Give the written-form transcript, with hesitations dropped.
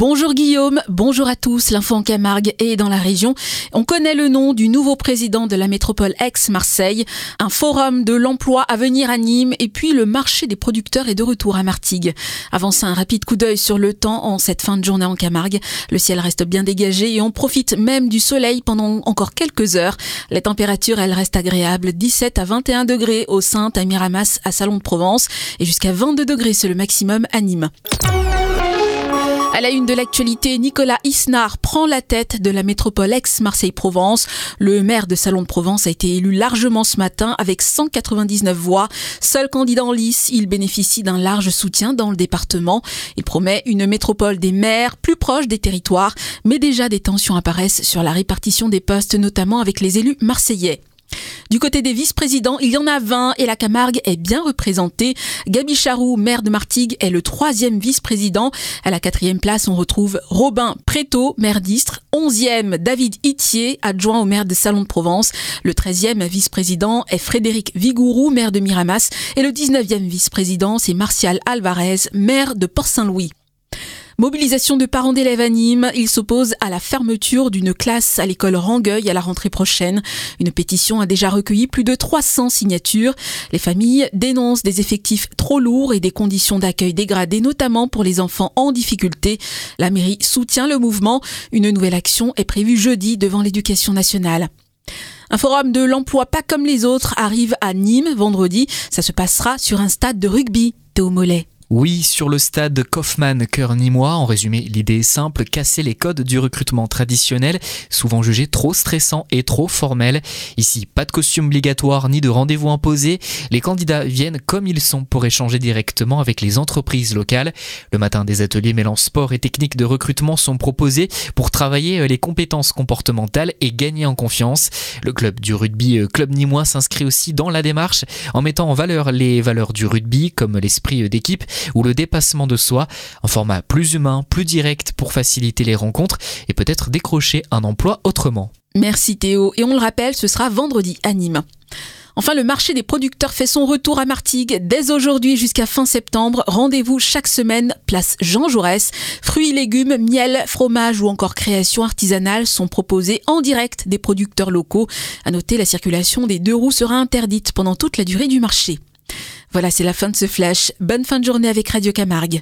Bonjour Guillaume, bonjour à tous. L'info en Camargue et dans la région. On connaît le nom du nouveau président de la métropole Aix-Marseille. Un forum de l'emploi à venir à Nîmes et puis le marché des producteurs est de retour à Martigues. Avant ça, un rapide coup d'œil sur le temps en cette fin de journée en Camargue. Le ciel reste bien dégagé et on profite même du soleil pendant encore quelques heures. Les températures, elles restent agréables. 17 à 21 degrés au Saintes, à Miramas, à Salon de Provence et jusqu'à 22 degrés, c'est le maximum à Nîmes. À la une de l'actualité, Nicolas Isnard prend la tête de la métropole Aix-Marseille-Provence. Le maire de Salon de Provence a été élu largement ce matin avec 199 voix. Seul candidat en lice, il bénéficie d'un large soutien dans le département. Il promet une métropole des maires plus proche des territoires, mais déjà des tensions apparaissent sur la répartition des postes, notamment avec les élus marseillais. Du côté des vice-présidents, il y en a 20 et la Camargue est bien représentée. Gaby Charroux, maire de Martigues, est le 3e vice-président. À la 4e place, on retrouve Robin Prétot, maire d'Istres. 11e, David Itier, adjoint au maire de Salon de Provence. Le 13e vice-président est Frédéric Vigourou, maire de Miramas. Et le 19e vice-président, c'est Martial Alvarez, maire de Port-Saint-Louis. Mobilisation de parents d'élèves à Nîmes. Ils s'opposent à la fermeture d'une classe à l'école Rangueil à la rentrée prochaine. Une pétition a déjà recueilli plus de 300 signatures. Les familles dénoncent des effectifs trop lourds et des conditions d'accueil dégradées, notamment pour les enfants en difficulté. La mairie soutient le mouvement. Une nouvelle action est prévue jeudi devant l'Éducation nationale. Un forum de l'emploi pas comme les autres arrive à Nîmes vendredi. Ça se passera sur un stade de rugby. Théo Mollet. Oui, sur le stade Kaufmann, cœur nîmois. En résumé, l'idée est simple, casser les codes du recrutement traditionnel, souvent jugés trop stressants et trop formels. Ici, pas de costume obligatoire ni de rendez-vous imposé. Les candidats viennent comme ils sont pour échanger directement avec les entreprises locales. Le matin, des ateliers mêlant sport et techniques de recrutement sont proposés pour travailler les compétences comportementales et gagner en confiance. Le club du rugby, Club Nîmois, s'inscrit aussi dans la démarche en mettant en valeur les valeurs du rugby comme l'esprit d'équipe ou le dépassement de soi, un format plus humain, plus direct pour faciliter les rencontres et peut-être décrocher un emploi autrement. Merci Théo, et on le rappelle, ce sera vendredi à Nîmes. Enfin, le marché des producteurs fait son retour à Martigues dès aujourd'hui jusqu'à fin septembre. Rendez-vous chaque semaine, place Jean Jaurès. Fruits, légumes, miel, fromage ou encore créations artisanales sont proposés en direct des producteurs locaux. À noter, la circulation des 2 roues sera interdite pendant toute la durée du marché. Voilà, c'est la fin de ce flash. Bonne fin de journée avec Radio Camargue.